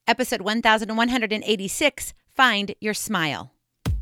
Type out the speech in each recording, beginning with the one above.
Episode 1186, Find Your Smile.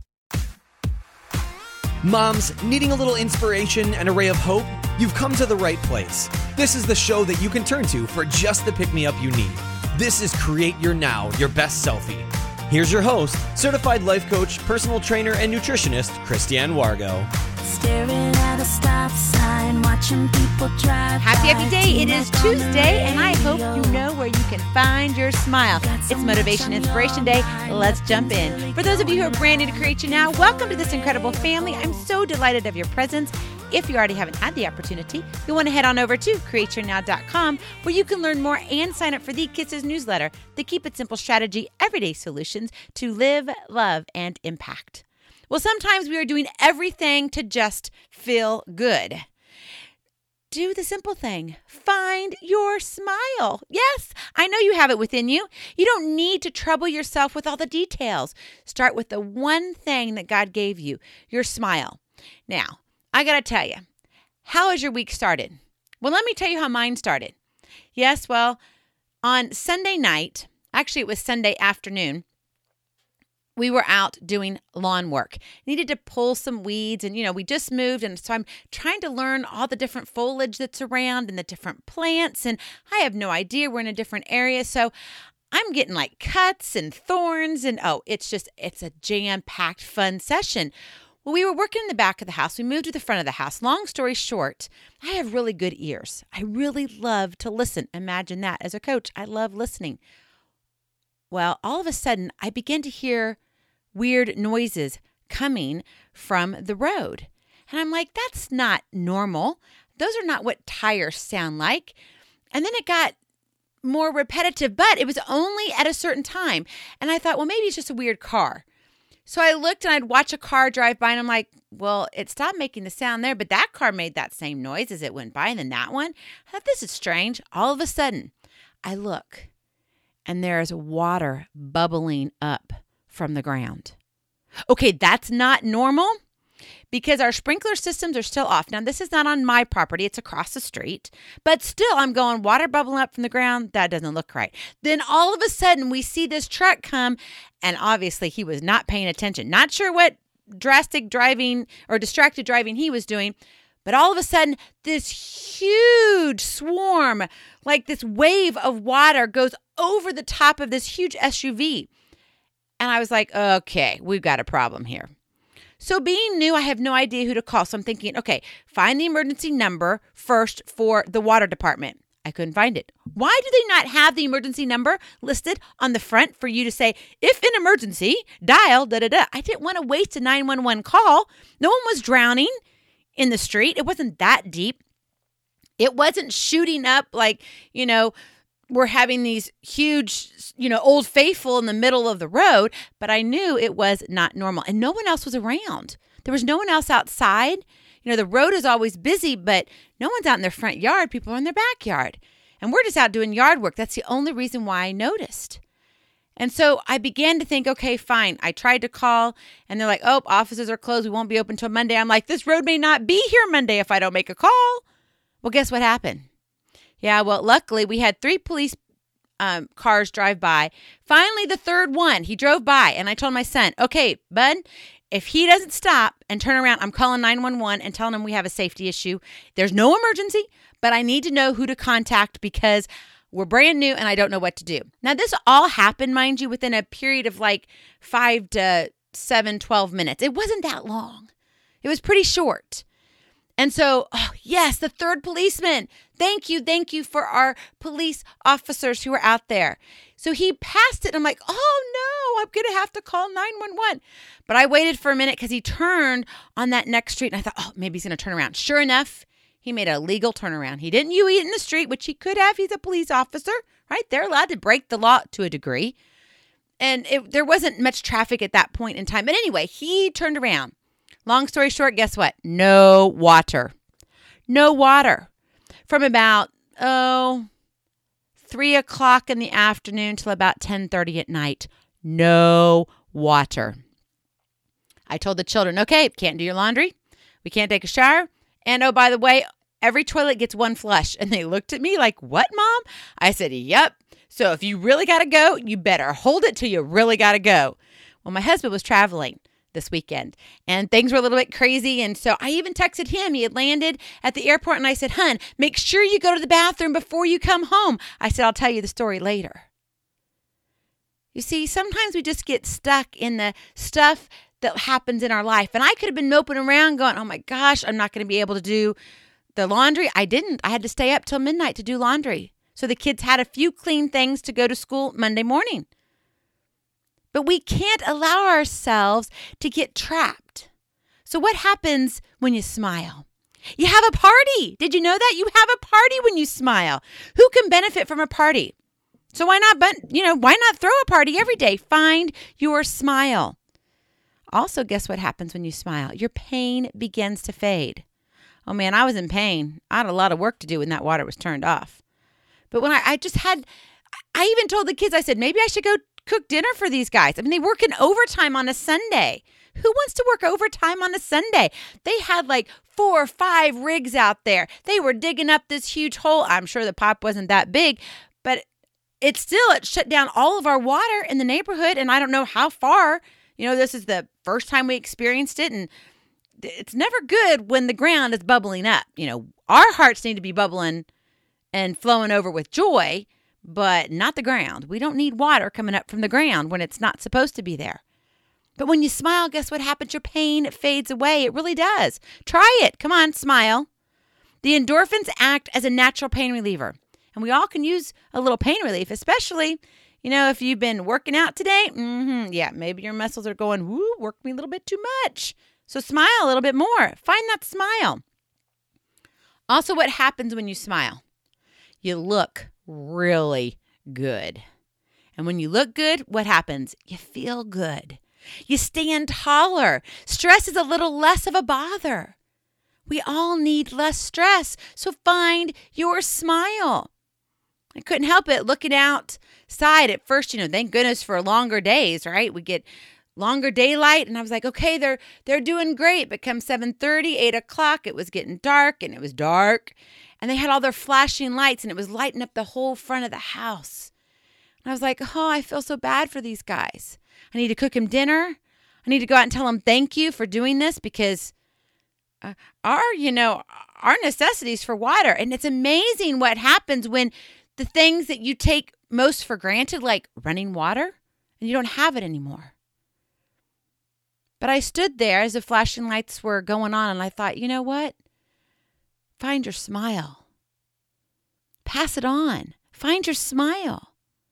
Moms, needing a little inspiration and a ray of hope? You've come to the right place. This is the show that you can turn to for just the pick-me-up you need. This is Create Your Now, Your Best Selfie. Here's your host, certified life coach, personal trainer, and nutritionist, Christiane Wargo. Staring at a stop sign, watching people drive. Happy day. It is Tuesday, and I hope you know where you can find your smile. It's Motivation Inspiration Day. Let's jump in. For those of you who are brand new to Create Your Now, welcome to this incredible family. I'm so delighted of your presence. If you already haven't had the opportunity, you'll want to head on over to createyournow.com, where you can learn more and sign up for the Kisses newsletter, the Keep It Simple Strategy Everyday Solutions to Live, Love, and Impact. Well, sometimes we are doing everything to just feel good. Do the simple thing. Find your smile. Yes, I know you have it within you. You don't need to trouble yourself with all the details. Start with the one thing that God gave you, your smile. Now, I got to tell you, how has your week started? Well, let me tell you how mine started. Yes, well, on Sunday night, actually it was Sunday afternoon, we were out doing lawn work. Needed to pull some weeds and, we just moved. And so I'm trying to learn all the different foliage that's around and the different plants. And I have no idea. We're in a different area. So I'm getting like cuts and thorns and it's a jam-packed fun session. Well, we were working in the back of the house. We moved to the front of the house. Long story short, I have really good ears. I really love to listen. Imagine that. As a coach, I love listening. Well, all of a sudden, I began to hear weird noises coming from the road. And I'm like, that's not normal. Those are not what tires sound like. And then it got more repetitive, but it was only at a certain time. And I thought, well, maybe it's just a weird car. So I looked and I'd watch a car drive by and I'm like, well, it stopped making the sound there, but that car made that same noise as it went by. And then that one, I thought, this is strange. All of a sudden, I look and there's water bubbling up from the ground. Okay, that's not normal because our sprinkler systems are still off. Now, this is not on my property. It's across the street. But still, I'm going, water bubbling up from the ground. That doesn't look right. Then all of a sudden, we see this truck come, and obviously, he was not paying attention. Not sure what drastic driving or distracted driving he was doing. But all of a sudden, this huge swarm, like this wave of water goes over the top of this huge SUV. And I was like, okay, we've got a problem here. So being new, I have no idea who to call. So I'm thinking, okay, find the emergency number first for the water department. I couldn't find it. Why do they not have the emergency number listed on the front for you to say, if in emergency, dial da-da-da? I didn't want to waste a 911 call. No one was drowning in the street. It wasn't that deep. It wasn't shooting up like, we're having these huge, Old Faithful in the middle of the road, but I knew it was not normal. And no one else was around. There was no one else outside. The road is always busy, but no one's out in their front yard. People are in their backyard. And we're just out doing yard work. That's the only reason why I noticed. And so I began to think, okay, fine. I tried to call, and they're like, oh, offices are closed. We won't be open till Monday. I'm like, this road may not be here Monday if I don't make a call. Well, guess what happened? Yeah, well, luckily we had 3 police cars drive by. Finally, the third one, he drove by, and I told my son, okay, bud, if he doesn't stop and turn around, I'm calling 911 and telling him we have a safety issue. There's no emergency, but I need to know who to contact because we're brand new and I don't know what to do. Now, this all happened, mind you, within a period of like 5 to 7, 12 minutes. It wasn't that long. It was pretty short. And so, yes, the third policeman. Thank you for our police officers who are out there. So he passed it. And I'm like, oh, no, I'm going to have to call 911. But I waited for a minute because he turned on that next street. And I thought, maybe he's going to turn around. Sure enough, he made a legal turnaround. He didn't U-eat in the street, which he could have. He's a police officer, right? They're allowed to break the law to a degree. And there wasn't much traffic at that point in time. But anyway, he turned around. Long story short, guess what? No water. No water. From about, 3 o'clock in the afternoon till about 10:30 at night. No water. I told the children, okay, can't do your laundry. We can't take a shower. And oh, by the way, every toilet gets one flush. And they looked at me like, what, Mom? I said, yep. So if you really got to go, you better hold it till you really got to go. Well, my husband was traveling this weekend and things were a little bit crazy. And so I even texted him. He had landed at the airport and I said, "Hun, make sure you go to the bathroom before you come home." I said, "I'll tell you the story later." You see, sometimes we just get stuck in the stuff that happens in our life. And I could have been moping around going, "Oh my gosh, I'm not going to be able to do the laundry." I didn't. I had to stay up till midnight to do laundry. So the kids had a few clean things to go to school Monday morning. But we can't allow ourselves to get trapped. So what happens when you smile? You have a party. Did you know that? You have a party when you smile. Who can benefit from a party? So why not throw a party every day? Find your smile. Also, guess what happens when you smile? Your pain begins to fade. Oh man, I was in pain. I had a lot of work to do when that water was turned off. But when I even told the kids, I said, maybe I should go cook dinner for these guys. I mean, they work in overtime on a Sunday. Who wants to work overtime on a Sunday? They had like 4 or 5 rigs out there. They were digging up this huge hole. I'm sure the pipe wasn't that big, but it shut down all of our water in the neighborhood. And I don't know how far, this is the first time we experienced it. And it's never good when the ground is bubbling up. Our hearts need to be bubbling and flowing over with joy, but not the ground. We don't need water coming up from the ground when it's not supposed to be there. But when you smile, guess what happens? Your pain fades away. It really does. Try it. Come on, smile. The endorphins act as a natural pain reliever. And we all can use a little pain relief, especially, if you've been working out today. Yeah, maybe your muscles are going, woo, work me a little bit too much. So smile a little bit more. Find that smile. Also, what happens when you smile? You look really good. And when you look good, what happens? You feel good. You stand taller. Stress is a little less of a bother. We all need less stress. So find your smile. I couldn't help it looking outside at first, thank goodness for longer days, right? We get longer daylight. And I was like, okay, they're doing great. But come 7:30, 8 o'clock, it was getting dark and it was dark. And they had all their flashing lights and it was lighting up the whole front of the house. And I was like, oh, I feel so bad for these guys. I need to cook them dinner. I need to go out and tell them thank you for doing this because our necessities for water. And it's amazing what happens when the things that you take most for granted, like running water, and you don't have it anymore. But I stood there as the flashing lights were going on and I thought, you know what? Find your smile. Pass it on. Find your smile.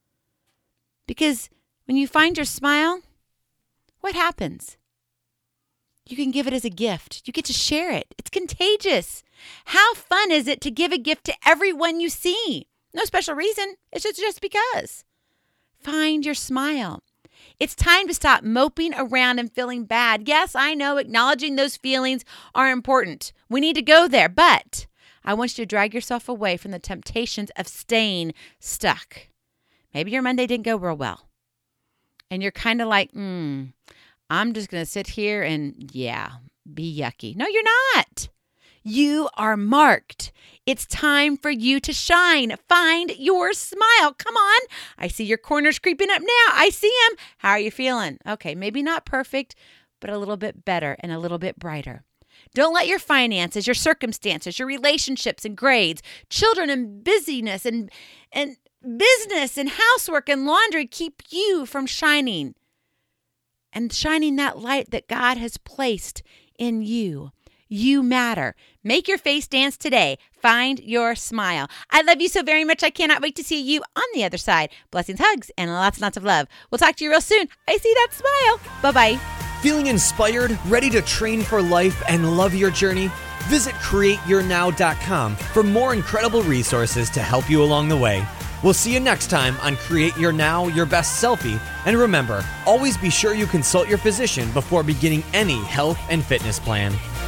Because when you find your smile, what happens? You can give it as a gift. You get to share it. It's contagious. How fun is it to give a gift to everyone you see? No special reason. It's just because. Find your smile. It's time to stop moping around and feeling bad. Yes, I know acknowledging those feelings are important. We need to go there, but I want you to drag yourself away from the temptations of staying stuck. Maybe your Monday didn't go real well. And you're kind of like, I'm just going to sit here and, be yucky. No, you're not. You are marked. It's time for you to shine. Find your smile. Come on. I see your corners creeping up now. I see them. How are you feeling? Okay, maybe not perfect, but a little bit better and a little bit brighter. Don't let your finances, your circumstances, your relationships and grades, children and busyness and business and housework and laundry keep you from shining and shining that light that God has placed in you. You matter. Make your face dance today. Find your smile. I love you so very much. I cannot wait to see you on the other side. Blessings, hugs, and lots and lots of love. We'll talk to you real soon. I see that smile. Bye-bye. Feeling inspired, ready to train for life and love your journey? Visit CreateYourNow.com for more incredible resources to help you along the way. We'll see you next time on Create Your Now, Your Best Selfie. And remember, always be sure you consult your physician before beginning any health and fitness plan.